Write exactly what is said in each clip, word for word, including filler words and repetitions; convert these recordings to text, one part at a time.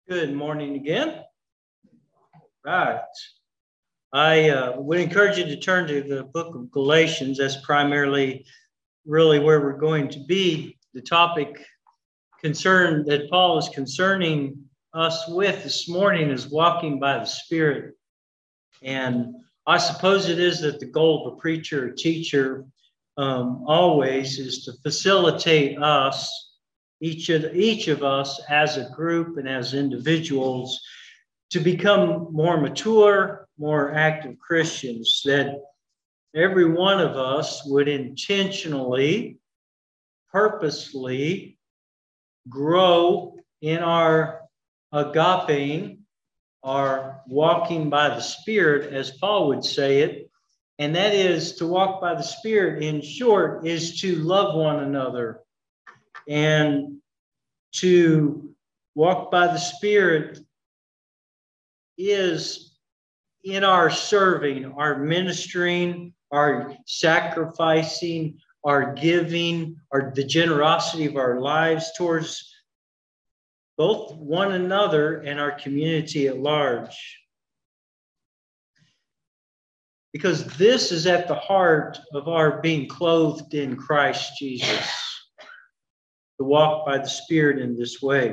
Good morning again. Right. I uh, would encourage you to turn to the book of Galatians. That's primarily really where we're going to be. The topic concern that Paul is concerning us with this morning is walking by the Spirit. And I suppose it is that the goal of a preacher or teacher um, always is to facilitate us, each of, each of us as a group and as individuals, to become more mature, more active Christians, that every one of us would intentionally, purposely grow in our agape, our walking by the Spirit, as Paul would say it. And that is, to walk by the Spirit, in short, is to love one another. And to walk by the Spirit is in our serving, our ministering, our sacrificing, our giving, our the generosity of our lives towards both one another and our community at large. Because this is at the heart of our being clothed in Christ Jesus, to walk by the Spirit in this way.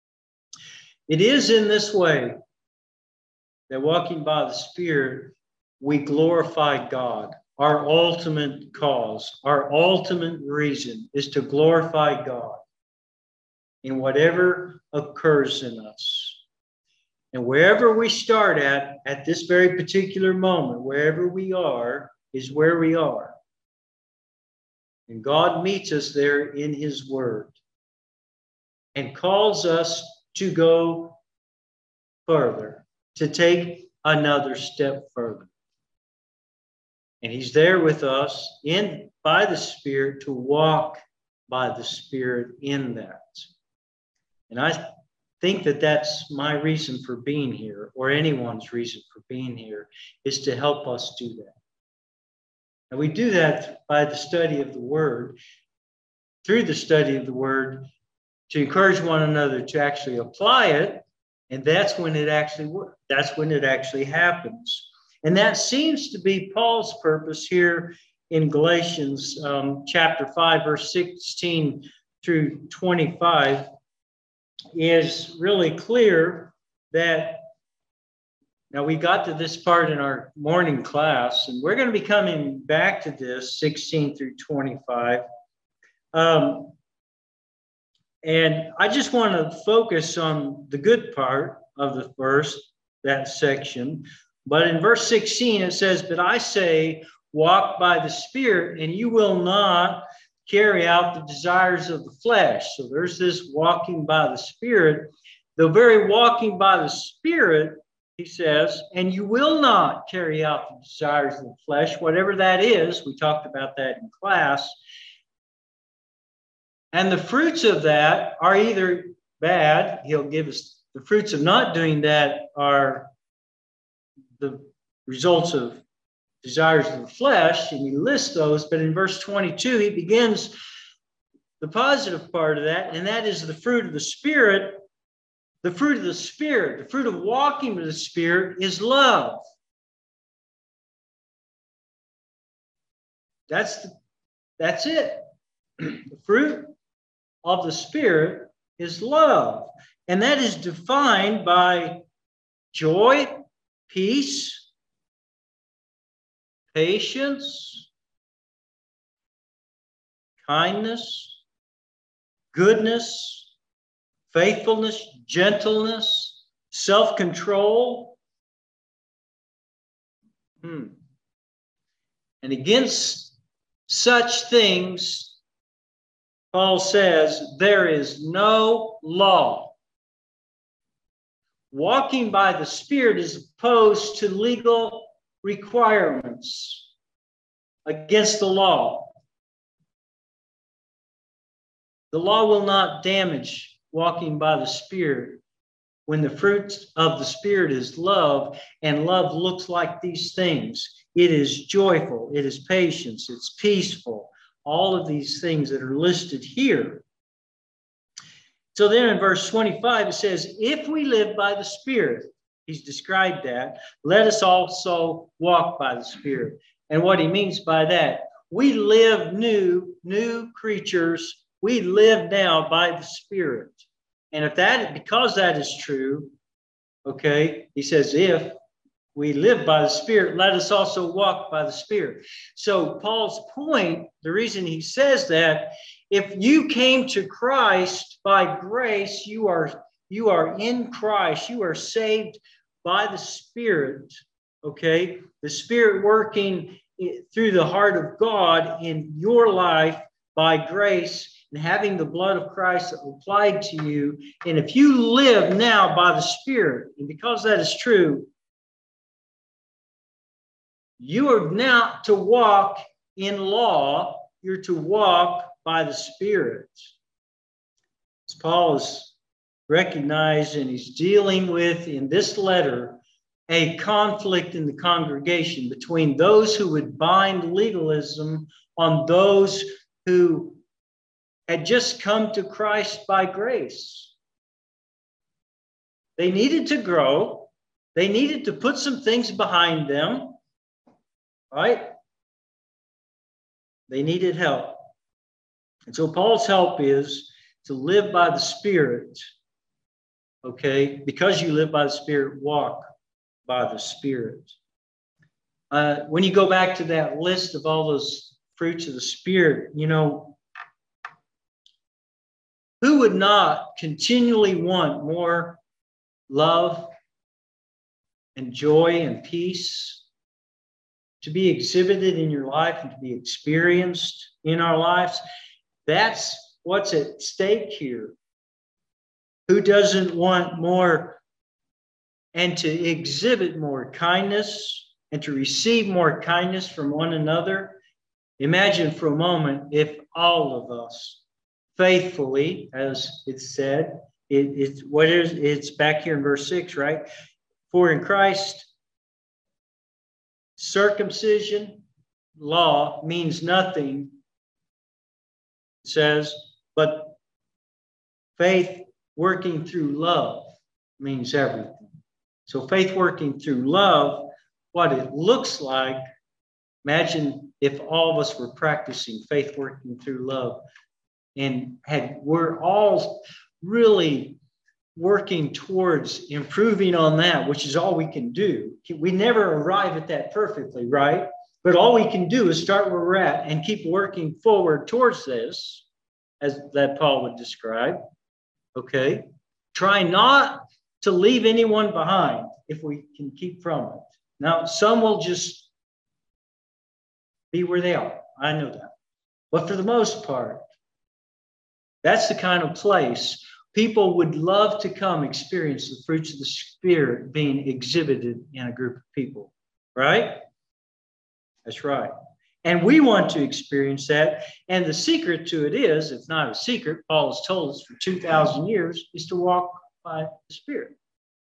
It is in this way that walking by the Spirit, we glorify God. Our ultimate cause, our ultimate reason is to glorify God in whatever occurs in us. And wherever we start at, at this very particular moment, wherever we are, is where we are. And God meets us there in His Word and calls us to go further, to take another step further. And He's there with us in by the Spirit to walk by the Spirit in that. And I think that that's my reason for being here, or anyone's reason for being here, is to help us do that. And we do that by the study of the Word, through the study of the Word, to encourage one another to actually apply it. And that's when it actually works. That's when it actually happens. And that seems to be Paul's purpose here in Galatians um, chapter five, verse sixteen through twenty-five, is really clear that now we got to this part in our morning class, and we're going to be coming back to this sixteen through twenty-five. Um, and I just want to focus on the good part of the verse, that section. But in verse sixteen, it says, "But I say, walk by the Spirit, and you will not carry out the desires of the flesh." So there's this walking by the Spirit. The very walking by the Spirit, he says, and you will not carry out the desires of the flesh, whatever that is. We talked about that in class. And the fruits of that are either bad. He'll give us the fruits of not doing that are the results of desires of the flesh, and he lists those. But in verse twenty-two, he begins the positive part of that, and that is the fruit of the Spirit. The fruit of the Spirit, the fruit of walking with the Spirit, is love. That's the, that's it. The fruit of the Spirit is love, and that is defined by joy, peace, patience, kindness, goodness, faithfulness, gentleness, self-control. Hmm. And against such things, Paul says, there is no law. Walking by the Spirit is opposed to legal requirements against the law. The law will not damage walking by the Spirit when the fruit of the Spirit is love, and love looks like these things. It is joyful, it is patience, it's peaceful, all of these things that are listed here. So then in verse twenty-five, it says, if we live by the Spirit, he's described that, let us also walk by the Spirit. And what he means by that, we live new, new creatures. We live now by the Spirit. And if that, because that is true, okay, he says, if we live by the Spirit, let us also walk by the Spirit. So Paul's point, the reason he says that, if you came to Christ by grace, you are, you are in Christ, you are saved by the Spirit, okay? The Spirit working through the heart of God in your life by grace and having the blood of Christ applied to you. And if you live now by the Spirit, and because that is true, you are now to walk in law, you're to walk by the Spirit. As Paul is recognized and he's dealing with in this letter a conflict in the congregation between those who would bind legalism on those who had just come to Christ by grace. They needed to grow. They needed to put some things behind them, right? They needed help. And so Paul's help is to live by the Spirit, okay? Because you live by the Spirit, walk by the Spirit. Uh, when you go back to that list of all those fruits of the Spirit, you know, who would not continually want more love and joy and peace to be exhibited in your life and to be experienced in our lives? That's what's at stake here. Who doesn't want more and to exhibit more kindness and to receive more kindness from one another? Imagine for a moment if all of us faithfully, as it's said, it, it's what is it's back here in verse six, right? For in Christ, circumcision, law means nothing, it says, but faith working through love means everything. So faith working through love, what it looks like, imagine if all of us were practicing faith working through love and had we're all really working towards improving on that, which is all we can do. We never arrive at that perfectly, right? But all we can do is start where we're at and keep working forward towards this, as that Paul would describe, okay? Try not to leave anyone behind if we can keep from it. Now, some will just be where they are. I know that. But for the most part, that's the kind of place people would love to come experience the fruits of the Spirit being exhibited in a group of people, right? That's right. And we want to experience that. And the secret to it is, if not a secret, Paul has told us for two thousand years, is to walk by the Spirit.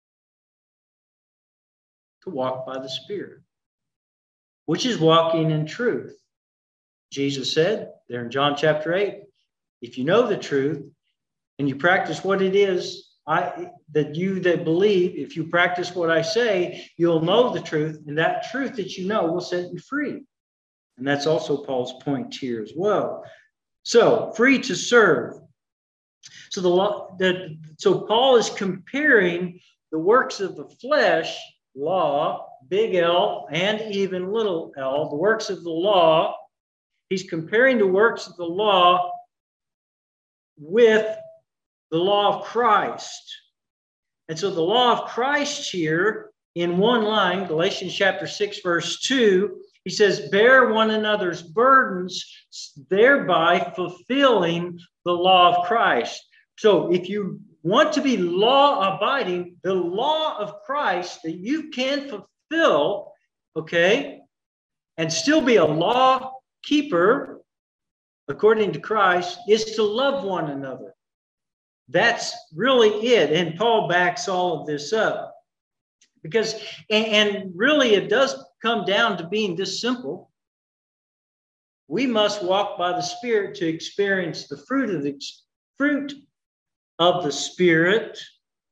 To walk by the Spirit, which is walking in truth. Jesus said there in John chapter eight, if you know the truth and you practice what it is I, that you that believe, if you practice what I say, you'll know the truth, and that truth that you know will set you free. And that's also Paul's point here as well. So, free to serve. So, the law, that, so Paul is comparing the works of the flesh, law, big L, and even little l, the works of the law. He's comparing the works of the law with the law of Christ. And so the law of Christ here, in one line, Galatians chapter six, verse two, he says, bear one another's burdens, thereby fulfilling the law of Christ. So if you want to be law-abiding, the law of Christ that you can fulfill, okay, and still be a law keeper, according to Christ, is to love one another. That's really it. And Paul backs all of this up. Because, and, and really it does come down to being this simple. We must walk by the Spirit to experience the fruit of the fruit of the Spirit.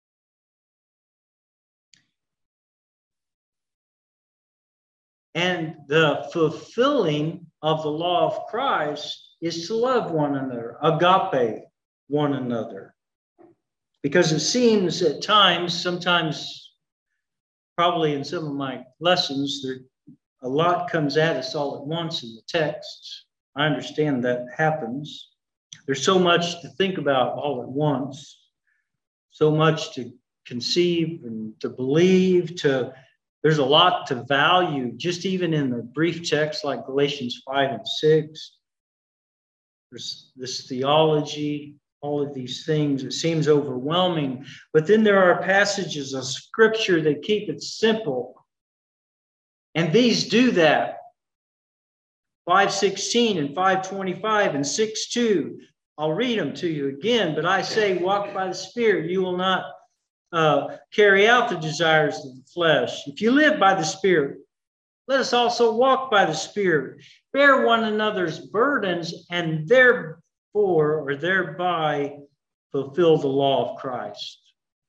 And the fulfilling of the law of Christ is to love one another, agape one another. Because it seems at times, sometimes, probably in some of my lessons, there a lot comes at us all at once in the text. I understand that happens. There's so much to think about all at once, so much to conceive and to believe, to there's a lot to value, just even in the brief text like Galatians five and six. There's this theology, all of these things. It seems overwhelming, but then there are passages of Scripture that keep it simple. And these do that. five sixteen and five twenty-five and six two. I'll read them to you again, but I say, walk by the Spirit. You will not uh, carry out the desires of the flesh. If you live by the Spirit, let us also walk by the Spirit. Bear one another's burdens, and therefore, or thereby, fulfill the law of Christ.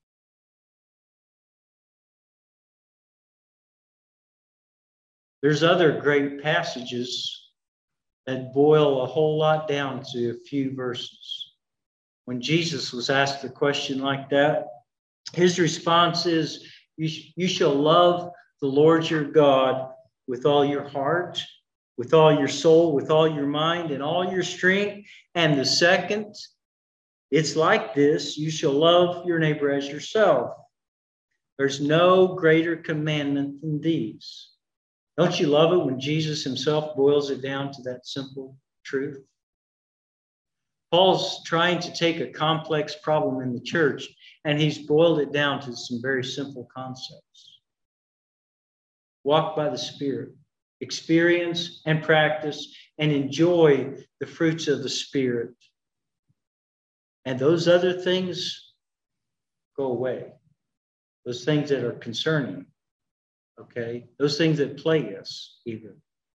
There's other great passages that boil a whole lot down to a few verses. When Jesus was asked a question like that, his response is, you, sh- you shall love the Lord your God with all your heart, with all your soul, with all your mind, and all your strength. And the second, it's like this, you shall love your neighbor as yourself. There's no greater commandment than these. Don't you love it when Jesus himself boils it down to that simple truth? Paul's trying to take a complex problem in the church, and he's boiled it down to some very simple concepts. Walk by the Spirit, experience and practice and enjoy the fruits of the Spirit. And those other things go away. Those things that are concerning. Okay, those things that plague us, even.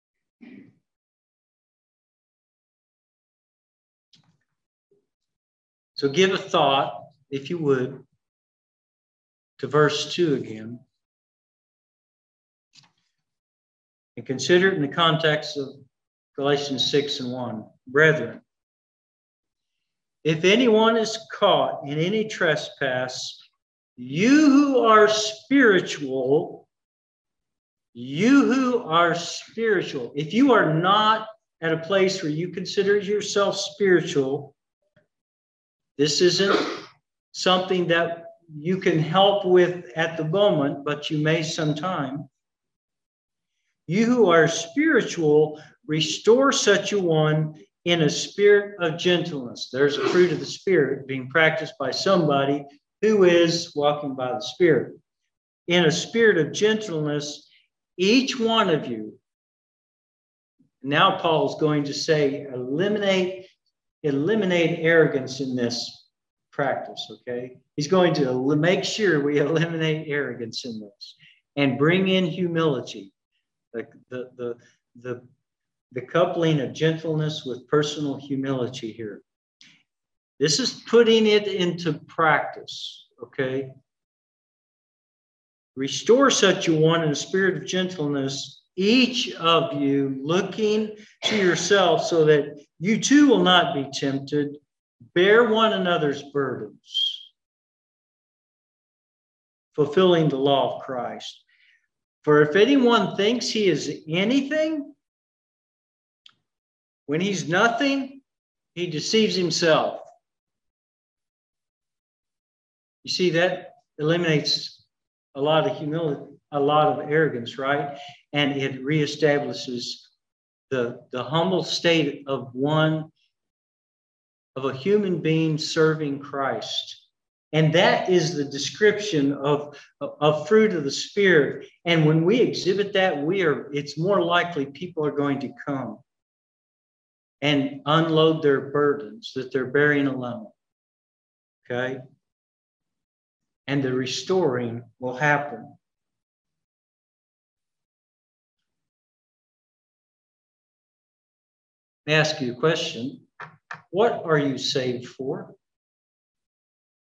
So give a thought, if you would, to verse two again. And consider it in the context of Galatians six and one. Brethren, if anyone is caught in any trespass, you who are spiritual, You who are spiritual, if you are not at a place where you consider yourself spiritual, this isn't something that you can help with at the moment, but you may sometime. You who are spiritual, restore such a one in a spirit of gentleness. There's a fruit of the Spirit being practiced by somebody who is walking by the Spirit. In a spirit of gentleness, each one of you, now Paul's going to say, eliminate, eliminate arrogance in this practice, okay? He's going to make sure we eliminate arrogance in this and bring in humility, the, the, the, the, the coupling of gentleness with personal humility here. This is putting it into practice, okay? Restore such a one in a spirit of gentleness, each of you looking to yourself so that you too will not be tempted. Bear one another's burdens, fulfilling the law of Christ. For if anyone thinks he is anything, when he's nothing, he deceives himself. You see, that eliminates a lot of humility, a lot of arrogance, right? And it reestablishes the, the humble state of one, of a human being serving Christ. And that is the description of, of, of fruit of the Spirit. And when we exhibit that, we are, it's more likely people are going to come and unload their burdens that they're bearing alone. Okay? And the restoring will happen. Let me ask you a question. What are you saved for?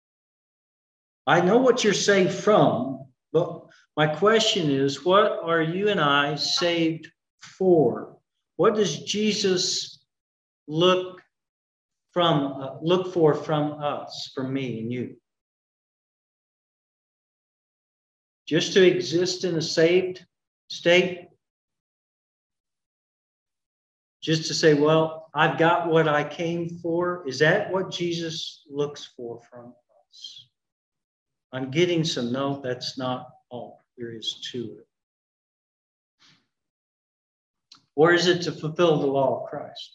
I know what you're saved from, but my question is, what are you and I saved for? What does Jesus look from uh, look for from us, from me and you? Just to exist in a saved state? Just to say, well, I've got what I came for? Is that what Jesus looks for from us? I'm getting some, no, that's not all there is to it. Or is it to fulfill the law of Christ?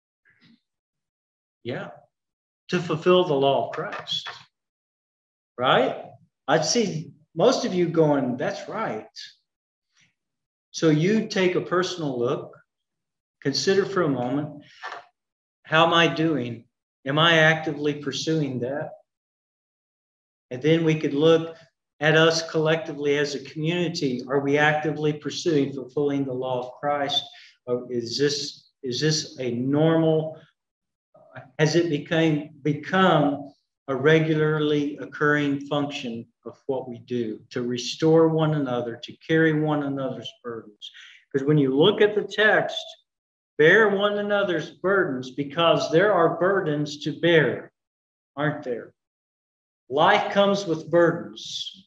Yeah, to fulfill the law of Christ. Right? I'd see most of you going, that's right. So you take a personal look, consider for a moment, how am I doing? Am I actively pursuing that? And then we could look at us collectively as a community. Are we actively pursuing fulfilling the law of Christ? Or is this, is this a normal, has it became, become a regularly occurring function of what we do to restore one another, to carry one another's burdens? Because when you look at the text, bear one another's burdens, because there are burdens to bear, aren't there? Life comes with burdens.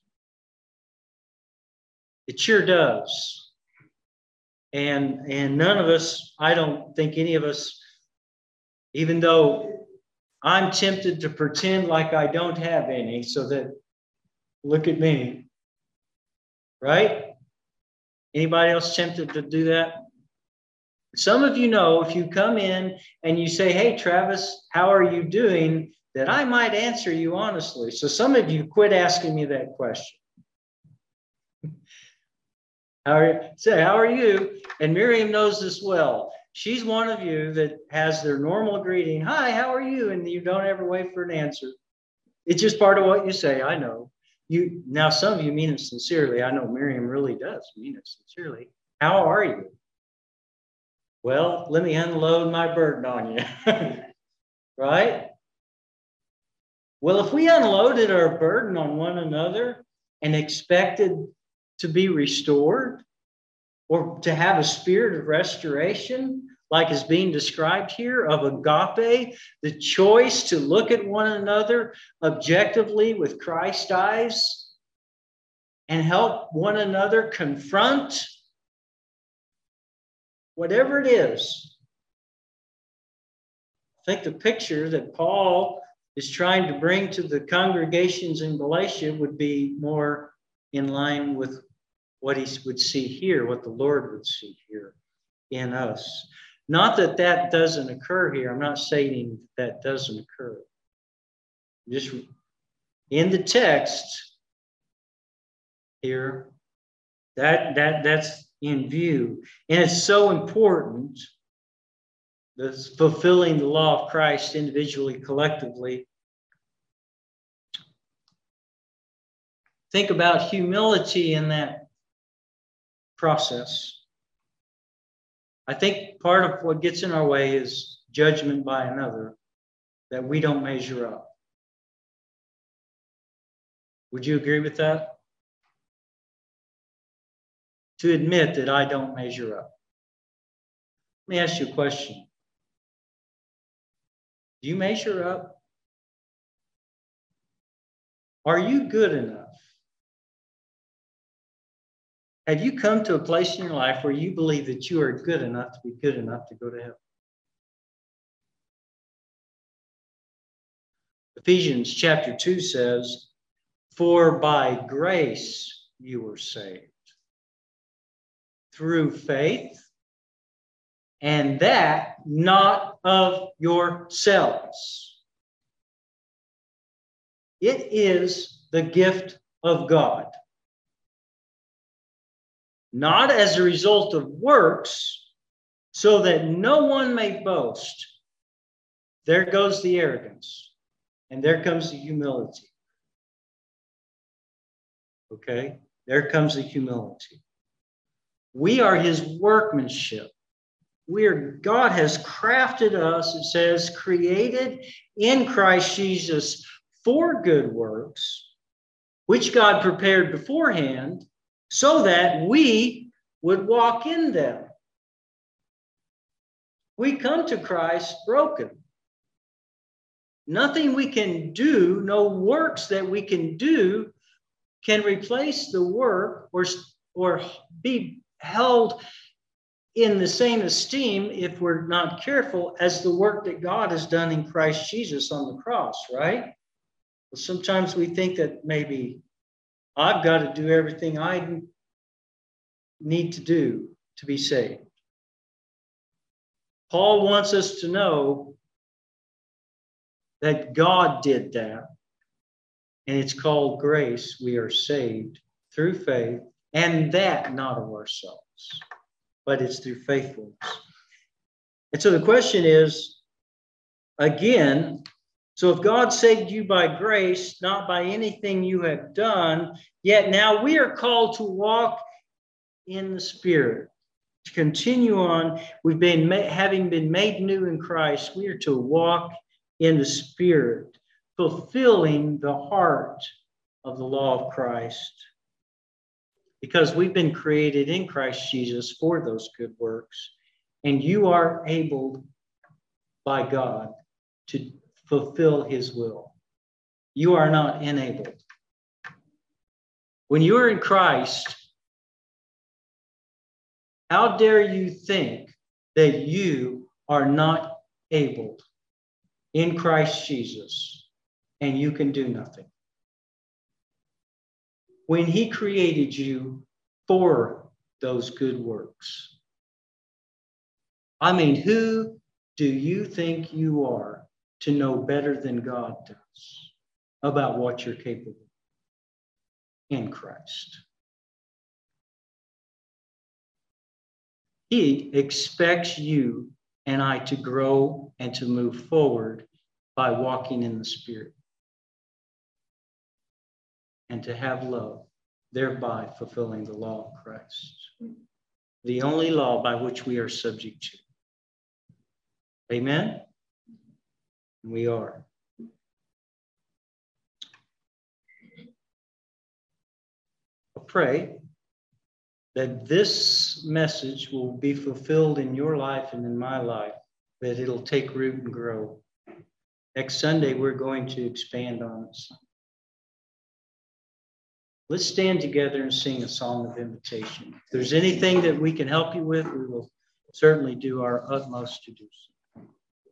It sure does. And, and none of us, I don't think any of us, even though I'm tempted to pretend like I don't have any, so that, look at me, right? Anybody else tempted to do that? Some of you know, if you come in and you say, hey, Travis, how are you doing? That I might answer you honestly. So some of you quit asking me that question. How are you? Say, how are you? And Miriam knows this well. She's one of you that has their normal greeting. Hi, how are you? And you don't ever wait for an answer. It's just part of what you say. I know. You now, some of you mean it sincerely. I know Miriam really does mean it sincerely. How are you? Well, let me unload my burden on you. Right? Well, if we unloaded our burden on one another and expected to be restored or to have a spirit of restoration, like is being described here, of agape, the choice to look at one another objectively with Christ's eyes and help one another confront whatever it is. I think the picture that Paul is trying to bring to the congregations in Galatia would be more in line with what he would see here, what the Lord would see here in us. Not that that doesn't occur here. I'm not saying that doesn't occur. Just in the text here, that, that, that's in view. And it's so important, that's fulfilling the law of Christ individually, collectively. Think about humility in that process. I think part of what gets in our way is judgment by another, that we don't measure up. Would you agree with that? To admit that I don't measure up. Let me ask you a question. Do you measure up? Are you good enough? Have you come to a place in your life where you believe that you are good enough to be good enough to go to heaven? Ephesians chapter two says, for by grace you were saved through faith, and that not of yourselves. It is the gift of God, not as a result of works, so that no one may boast. There goes the arrogance, and there comes the humility. Okay? There comes the humility. We are his workmanship. We are, God has crafted us, it says, created in Christ Jesus for good works, which God prepared beforehand so that we would walk in them. We come to Christ broken. Nothing we can do, no works that we can do can replace the work or, or be held in the same esteem, if we're not careful, as the work that God has done in Christ Jesus on the cross, right? Well, sometimes we think that maybe I've got to do everything I need to do to be saved. Paul wants us to know that God did that, and it's called grace. We are saved through faith, and that not of ourselves, but it's through faithfulness. And so the question is, again, so if God saved you by grace, not by anything you have done, yet now we are called to walk in the Spirit, to continue on. We've been, having been made new in Christ, we are to walk in the Spirit, fulfilling the heart of the law of Christ. Because we've been created in Christ Jesus for those good works. And you are able by God to fulfill his will. You are not enabled. When you are in Christ, how dare you think that you are not able in Christ Jesus and you can do nothing? When he created you for those good works. I mean, who do you think you are to know better than God does about what you're capable of in Christ? He expects you and I to grow and to move forward by walking in the Spirit and to have love, thereby fulfilling the law of Christ, the only law by which we are subject to. Amen? We are. I pray that this message will be fulfilled in your life and in my life, that it'll take root and grow. Next Sunday, we're going to expand on it. Let's stand together and sing a song of invitation. If there's anything that we can help you with, we will certainly do our utmost to do so.